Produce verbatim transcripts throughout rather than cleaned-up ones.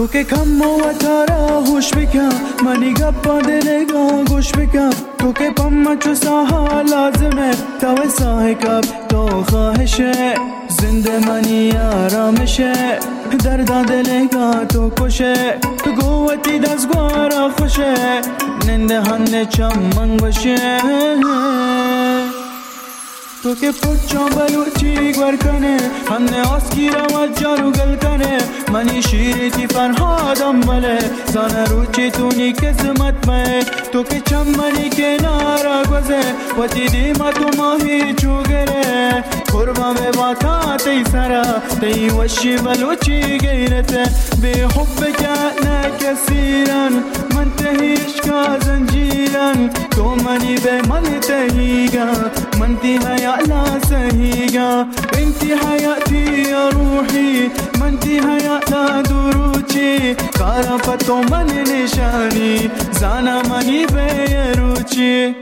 تو که کم و تارا هوش بکن منی گپا دلگا گوش بکن تو که پم چو ساها لازمه تو ساحکب تو خواهشه زنده منی آرامشه دردا دلگا تو کشه تو قوتی دستگوارا خوشه ننده هنه چمنگ باشه تو که پچا بلوچی گور کنه هنه آسکی رو جارو گل کنه منی شیرتی فرهادم بله زانه روچی تو نی قسمت میں تو که چمنی کنارا گوزه و تی دیما تو ماهی چو گره قربان به واتا تی سرا تی وشی بلوچی غیرته به حب کهنه کسیرن من تهیش کا زنجیرن تو منی به من تهیگا من تی حیا لا سهيقة انتي حياتي يا روحي ما انتي حياة لا دروچي كارفتو من نشاني زانا مني بيروچي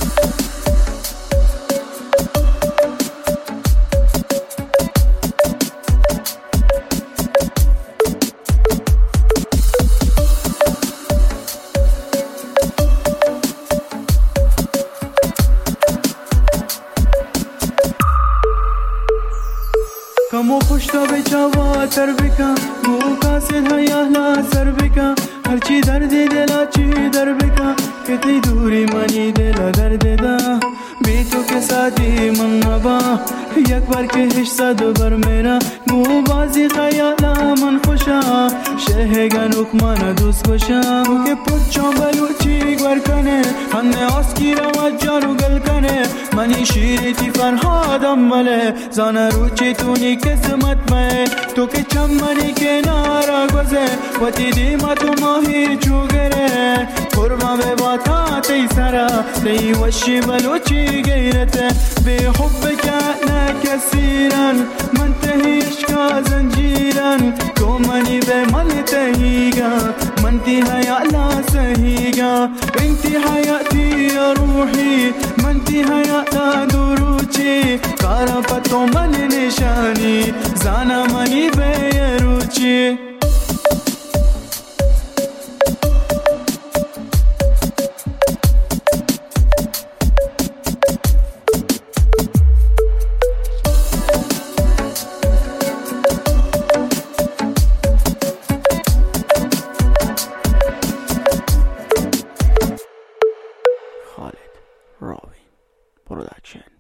کمو خوش تا به چاوا تر بکن گو قاصد حیا لا سر بکن هرچی درد دلا چی در بکن که تی دوری منی دلا درد دا بی تو کے ساتھی من نبا یک بار که هش صد بر میرا گو بازی خیالا من خوشا شهگن اکمان دوست خوشا گو که پچا بلوچی گور کنه هنه آسکی رو جارو گل کنه منی شیرتی فرهادم بله زانه روچی تو نی قسمت میں تو که چمنی کنارا گوزه و تی دیما تو ماهی چو گره قربان به واتا تی سرا تی وشی بلوچی غیرته به حب کهنه کسیرن من تهیش کا زنجیرن تو منی به من تهیگا من تی حیا لا سهیگا انتی حیاتی یا روحی من تی حیا لا دروچی کارفتو من نشانی زانا منی بیروچی Khalid Ravin Production.